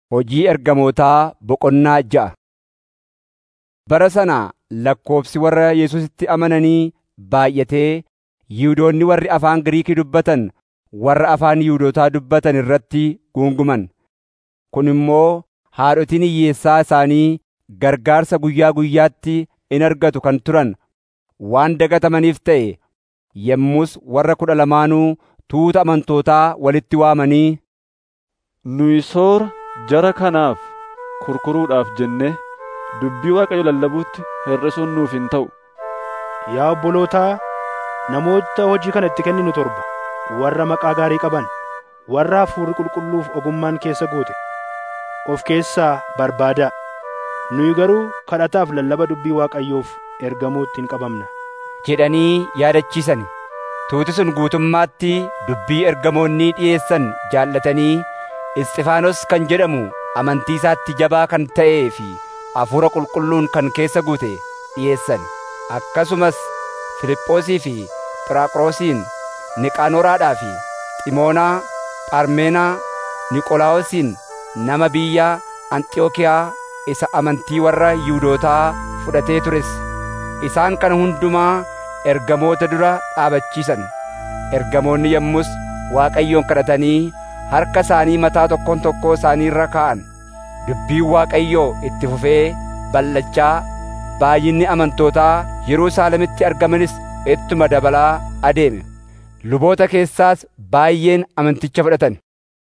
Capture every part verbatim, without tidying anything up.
Hojii Ergamootaa Boqonnaa ja'a. Bara sana lakkoobsi warra Yesuusitti amananii baay'atee Yihuudoonni warri afaan Giriikii dubbatan warra afaan Yihuudootaa dubbatan irratti guunguman. Kun immoo haadhotiin hiyyeessaa isaanii gargaarsa guyyaa guyyaatti in argatu kan turan waan dagatamaniif ta'e. Yommus warra kudha lamaanuu tuuta amantootaa walitti waamanii, "Nuyi soora jara kanaaf kurkuruudhaaf jennee dubbii Waaqayyoo lallabuutti hir'isuun nuuf hin ta'u. Yaa obbolootaa, namoota hojii kana itti kenninu torba warra maqaa gaarii qaban, warra Hafuurri Qulqulluuf ogummaan keessa guute of keessaa barbaadaa. Nuyi garuu kadhataaf lallaba dubbii Waaqayyoof ergamuutti hin qabamna" jedhanii yaadachiisan. Tuuti sun guutummaatti dubbii ergamoonni dhi'eessan jaallatanii Isxifaanos kan jedhamu amantii isaatti jabaa kan ta'ee fi Hafuura Qulqulluun kan keessa guute dhi'eessan. Akkasumas Filiphoosii fi Phiraaqiroosiin, Niqaanoraadhaa fi Ximoonaa, Pharmeenaa, Niqolaawosiin nama biyya Anxiyookiyaa isa amantii warra Yihuudootaa fudhatee tures. Isaan kana hundumaa ergamoota dura dhaabachiisan. Ergamoonni yommus Waaqayyoon kadhatanii harka isaanii mataa tokkoon tokkoo isaanii irra kaa'an. Dubbiin Waaqayyoo itti fufee ballachaa, baay'inni amantootaa Yerusaalemitti argamanis ittuma dabalaa adeeme. Luboota keessaas baay'een amanticha fudhatan.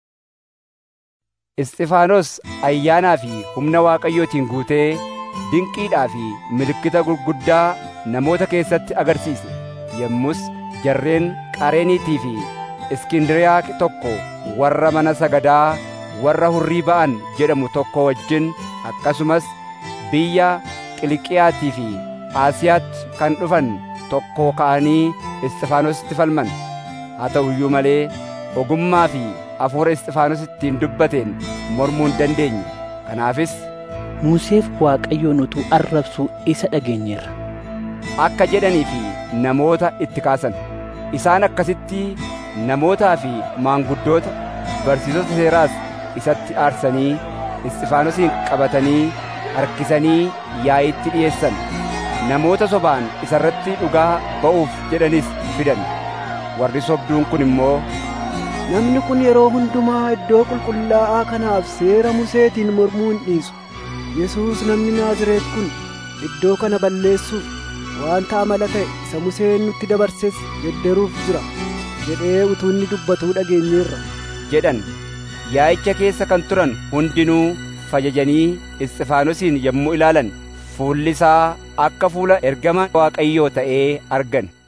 Isxifaanos ayyaanaa fi humna Waaqayyootiin guutee dinqiidhaa fi milikkita gurguddaa namoota keessatti agarsiise. Yommus jarreen Qareeniitii fi Iskindiriyaa tokko warra mana sagadaa warra Hurrii ba'an jedhamu tokko wajjin akkasumas biyya Qiliqiyaatii fi Aasiyaatti kan dhufan tokko ka'anii Isxifaanositti falman. Haa ta'u iyyuu malee ogummaa fi hafuura Isxifaanos ittiin dubbateen mormuu hin dandeenye. Kanaafis Museef Waaqayyoon utuu arrabsuu isa dhageenyeerra akka jedhanii fi namoota itti kaasan. Isaan akkasitti namootaa fi maanguddoota barsiisota seeraas isatti aarsanii Isxifaanosin qabatanii harkisanii yaa'itti dhi'eessan. Namoota sobaan isa irratti dhugaa ba'uuf jedhanis fidan. Warri sobduun kun immoo, "Namni kun yeroo hundumaa iddoo qulqullaa'aa kanaaf seera Museetiin mormuu hin dhiisu. Yesuus namni Naazreet kun iddoo kana balleessuuf wanta amala ta'e isa Museen nutti dabarses gedderuuf jira jedhee utuu inni dubbatuu dhageenyeerra" jedhan. Yaa'icha keessa kan turan hundinuu fajajanii Isxifaanosin yommuu ilaalan fuulli isaa akka fuula ergama Waaqayyoo ta'ee argan.